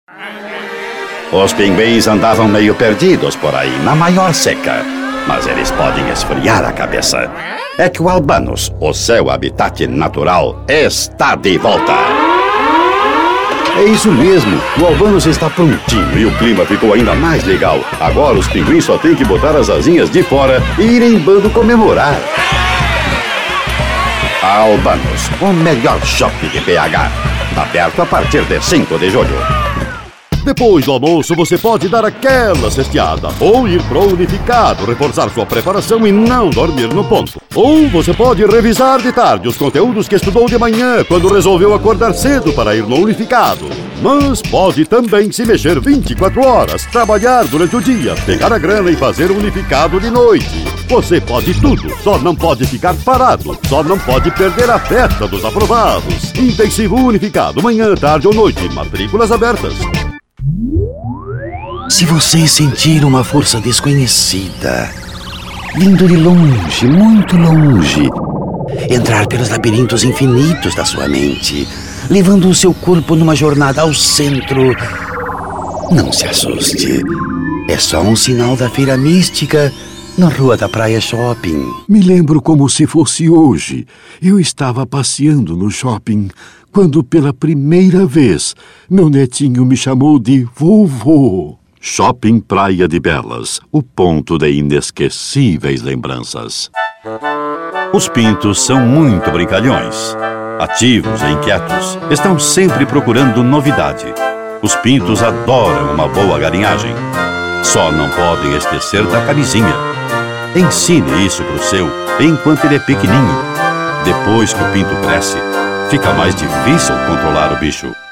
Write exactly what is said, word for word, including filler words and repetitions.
Os pinguins andavam meio perdidos por aí, na maior seca. Mas eles podem esfriar a cabeça. É que o Albanos, o seu habitat natural, está de volta. É isso mesmo, o Albanos está prontinho e o clima ficou ainda mais legal. Agora os pinguins só têm que botar as asinhas de fora e ir em bando comemorar. Albanos, o melhor shopping de B H. Aberto a partir de cinco de julho. Depois do almoço, você pode dar aquela cesteada ou ir pro Unificado, reforçar sua preparação e não dormir no ponto. Ou você pode revisar de tarde os conteúdos que estudou de manhã quando resolveu acordar cedo para ir no Unificado. Mas pode também se mexer vinte e quatro horas, trabalhar durante o dia, pegar a grana e fazer o Unificado de noite. Você pode tudo, só não pode ficar parado, só não pode perder a festa dos aprovados. Intensivo Unificado, manhã, tarde ou noite, matrículas abertas. Se você sentir uma força desconhecida, vindo de longe, muito longe, entrar pelos labirintos infinitos da sua mente, levando o seu corpo numa jornada ao centro, não se assuste. É só um sinal da Feira Mística na Rua da Praia Shopping. Me lembro como se fosse hoje. Eu estava passeando no shopping quando, pela primeira vez, meu netinho me chamou de vovô. Shopping Praia de Belas, o ponto de inesquecíveis lembranças. Os pintos são muito brincalhões. Ativos e inquietos, estão sempre procurando novidade. Os pintos adoram uma boa galinhagem. Só não podem esquecer da camisinha. Ensine isso pro seu enquanto ele é pequenininho. Depois que o pinto cresce, fica mais difícil controlar o bicho.